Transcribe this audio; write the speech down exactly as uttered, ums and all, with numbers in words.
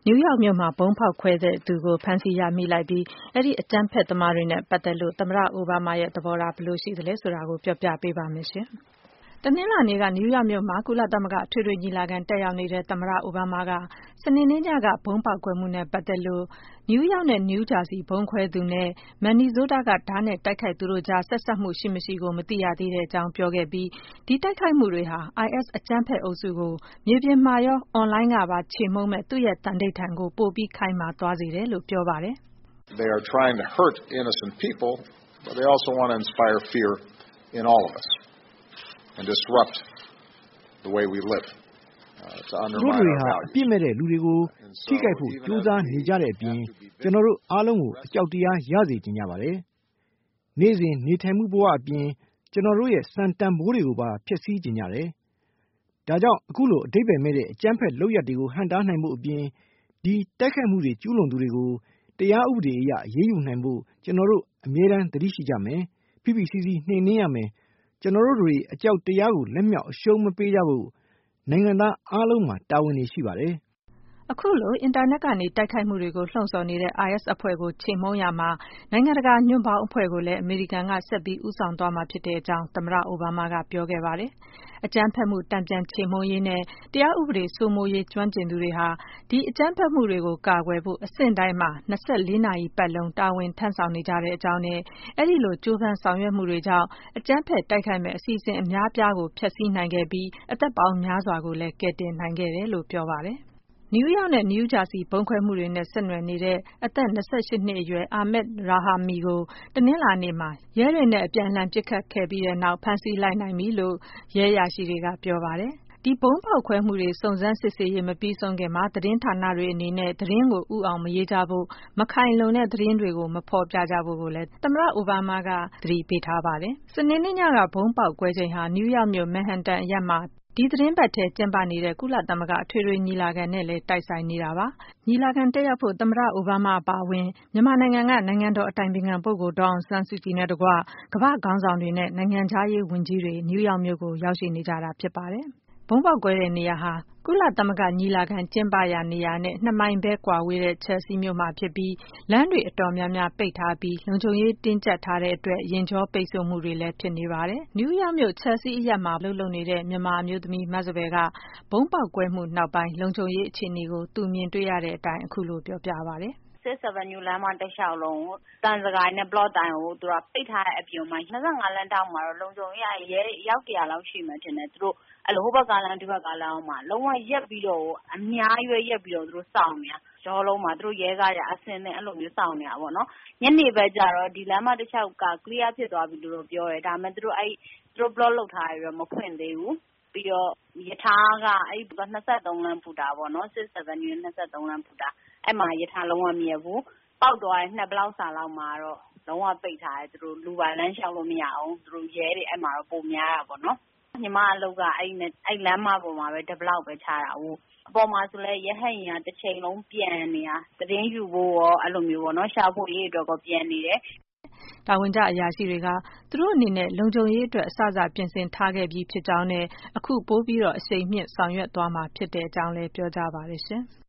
နယူးယောက်မြို့မှာဗုံးဖောက်ခွဲတဲ့သူကိုဖမ်းဆီးရမိလိုက်ပြီးအဲဒီအကြမ်းဖက်သမားတွေနဲ့ပတ်သက်လို့သမ္မတအိုဘားမားရဲ့သဘောထားဘယ်လိုရှိသလဲဆိုတာကိုပြောပြပေးပါမယ်ရှင်။တနင်္လာနေ့ကနယူးယောက်မြို့မှာကုလသမဂ္ဂအထွေထွေညီလာခံတက်ရောက်နေတဲ့သမ္မတအိုဘားမားကစနေနေ့ညကဗုံးပေါက်ကွဲမှုနဲ့ပတ်သက်လို့နယူးယောက်နဲ့နယူးဂျာစီဗုံးခွဲသူနဲ့မန်နီဇိုးတားကဓာတ်နဲ့တိုက်ခိုက်သူတို့ကြားဆက်စပ်မှုရှိမရှိကိုမသိရသေးတဲ့အကြောင်းပြောခဲ့ပြီးဒီတိုက်ခိုက်မှုတွေဟာ အိုင်အက်စ် အကြမ်းဖက်အုပ်စုကိုမြေပြင်မှာရောအွန်လိုင်းကပါချေမှုန်းမဲ့သူ့ရဲ့သန္နိဋ္ဌာန်ကိုပိုပြီးခိုင်မာသွားစေတယ်လို့ပြောပါတယ်။ They are trying to hurt innocent people, but they also want to inspire fear in all of us and disrupt the way we live. To undermine our values. အပြစ်မဲ့တဲ့လူတွေကိုထိခိုက်ဖို့ကြိုးစားနေကြတဲ့အပြင်ကျွန်တော်တို့အားလုံးကိုအကြောက်တရားရစေချင်ကြပါတယ်။နေ့စဉ်နေထိုင်မှုဘဝအပြင်ကျွန်တော်တို့ရဲ့စံတန်ဖိုးတွေကိုပါဖျက်ဆီးချင်ကြတယ်။ဒါကြောင့်အခုလိုအဓိပ္ပာယ်မဲ့တဲ့အကြမ်းဖက်လုပ်ရပ်တွေကိုဟန့်တားနိုင်ဖို့အပြင်ဒီတိုက်ခိုက်မှုတွေကျူးလွန်သူတွေကိုတရားဥပဒေအရအရေးယူနိုင်ဖို့ကျွန်တော်တို့အမြဲတမ်းသတိရှိကြမယ်။ဖိဖိစီးစီးနှိမ်နင်းရမယ်။ကျွန်တော်တို့တွေအကြောက်တရားကိုလက်မြောက်အရှုံးမပေးကြဖို့နိုင်ငံသားအားလုံးမှာတာဝန်ရှိပါတယ်။အခုလိုအင်တာနက်ကနေတိုက်ခိုက်မှုတွေကိုလှုံ့ဆော်နေတဲ့ အိုင်အက်စ် အဖွဲ့ကိုချေမှုန်းရာမှာနိုင်ငံတကာညွန့်ပေါင်းအဖွဲ့ကိုလည်းအမေရိကန်ကဆက်ပြီးဦးဆောင်သွားမှာဖြစ်တဲ့အကြောင်းသမ္မတအိုဘားမားကပြောခဲ့ပါတယ်။အကြမ်းဖက်မှုတန်ပြန်ချေမှုန်းရေးနဲ့တရားဥပဒေစိုးမိုးရေးကျွမ်းကျင်သူတွေဟာဒီအကြမ်းဖက်မှုတွေကိုကာကွယ်ဖို့အဆင့်တိုင်းမှာ၂၄နာရီပတ်လုံးတာဝန်ထမ်းဆောင်နေကြတဲ့အကြောင်းနဲ့အဲဒီလိုကြိုးပမ်းဆောင်ရွက်မှုတွေကြောင့်အကြမ်းဖက်တိုက်ခိုက်မဲ့အစီအစဉ်အများပြားကိုဖျက်ဆီးနိုင်ခဲ့ပြီးအသက်ပေါင်းများစွာကိုလည်းကယ်တင်နိုင်ခဲ့တယ်လို့ပြောပါတယ်။နယူးယောက်နဲ့နယူးဂျာစီဗုံးခွဲမှုတွေနဲ့ဆက်နွယ်နေတဲ့အသက်၂၈နှစ်အရွယ်အာမက်ရာဟာမီကိုတနင်္လာနေ့မှာရဲတွေနဲ့အပြန်အလှန်ပစ်ခတ်ခဲ့ပြီးတဲ့နောက်ဖမ်းဆီးလိုက်နိုင်ပြီလို့ရဲအရာရှိတွေကပြောပါတယ်။ဒီဗုံးဖောက်ခွဲမှုတွေစုံစမ်းစစ်ဆေးရေးမပြီးဆုံးခင်မှာသတင်းဌာနတွေအနေနဲ့သတင်းကိုဥအောင်မရေးကြဖို့မခိုင်လုံတဲ့သတင်းတွေကိုမဖော်ပြကြဖို့ကိုလည်းသမ္မတအိုဘားမားကသတိပေးထားပါတယ်။စနေနေ့ညကဗုံးပေါက်ကွဲချိန်ဟာနယူးယောက်မြို့မန်ဟန်တန်အရပ်မှာဒီသတင်းပတ်ထဲကျင်းပနေတဲ့ကုလသမဂ္ဂအထွေထွေညီလာခံနဲ့လည်းတိုက်ဆိုင်နေတာပါ။ညီလာခံတက်ရောက်ဖို့သမ္မတအိုဘားမားအပါအဝင်မြန်မာနိုင်ငံကနိုင်ငံတော်အတိုင်ပင်ခံပုဂ္ဂိုလ်ဒေါ်အောင်ဆန်းစုကြည်နဲ့တကွကမ္ဘာ့ခေါင်းဆောင်တွေနဲ့နိုင်ငံခြားရေးဝန်ကြီးတွေနယူးယောက်မြို့ကိုရောက်ရှိနေကြတာဖြစ်ပါတယ်။ဗုံးပေါက်ကွဲတဲ့နေရာဟာကုလသမဂ္ဂညီလာခံကျင်းပရာနေရာနဲ့နှစ်မိုင်ပဲကွာဝေးတဲ့ချယ်ဆီမြို့မှာဖြစ်ပြီးလမ်းတွေအတော်များများပိတ်ထားပြီးလုံခြုံရေးတင်းကျပ်ထားတဲ့အတွက်ယာဉ်ကြောပိတ်ဆို့မှုတွေလည်းဖြစ်နေပါတယ်။နယူးယောက်မြို့ချယ်ဆီအရပ်မှာလှုပ်လှုပ်နေတဲ့မြန်မာအမျိုးသမီးမစပယ်ကဗုံးပေါက်ကွဲမှုနောက်ပိုင်းလုံခြုံရေးအခြေအနေကိုသူမြင်တွေ့ရတဲ့အတိုင်းအခုလိုပြောပြပါတယ်။ Sixth Avenue လမ်းမတစ်လျှောက်လုံးကိုတန်စကားနဲ့ block တိုင်ကိုသူကပိတ်ထားတဲ့အပြင်မှာ၂၅လမ်းတောင်မှာတော့လုံခြုံရေးရဲရောက်တရာလောက်ရှိမှထင်တယ်သူတို့အဲ့လိုဟိုဘက်ကလမ်းဒီဘက်ကလမ်းမှာလုံးဝရက်ပြီးတော့အများကြီးရက်ပြီးတော့သူတို့စောင့်နေတာရောလုံးမှာသူတို့ရဲကားရအစင်းနဲ့အဲ့လိုမျိုးစောင့်နေတာပေါ့နော်ညနေပဲကြတော့ဒီလမ်းမတစ်လျှောက်က clear ဖြစ်သွားပြီလို့ပြောတယ်ဒါပေမဲ့သူတို့အဲ့သူတို့ block လုပ်ထားရတော့မဖွင့်သေးဘူးပြီးတော့ယထာကအဲ့ဒီ၂၃လမ်းဖူတာပေါ့နော် Sixth Avenue ၂၃လမ်းဖူတာအဲ့မှာယထာလုံးဝမြင်ဘူးပောက်သွားတဲ့နှစ်ဘလောက်စာလောက်မှာတော့လုံးဝပိတ်ထားတယ်သူတို့လူပါလမ်းလျှောက်လို့မရအောင်သူတို့ရဲတွေအဲ့မှာတော့ပုံများတာပေါ့နော်ညီမအလုပ်ကအဲ့နဲ့အဲ့လမ်းမပေါ်မှာပဲတစ်ဘလောက်ပဲချတာဟုတ်အပေါ်မှာဆိုလဲရဟတ်ရင်ကတစ်ချိန်လုံးပြန်နေတာသတင်းယူဖို့ရောအဲ့လိုမျိုးပေါ့နော်ရှာဖို့ရေးအတွက်ကိုပြန်နေတယ်တာဝန်ကျအရာရှိတွေကသူတို့အနေနဲ့လုံခြုံရေးအတွက်အစစပြင်ဆင်ထားခဲ့ပြီးဖြစ်ကြောင်းနဲ့အခုပိုးပြီးတော့အချိန်မြင့်ဆောင်ရွက်သွားမှာဖြစ်တဲ့အကြောင်းလည်းပြောကြပါတယ်ရှင်။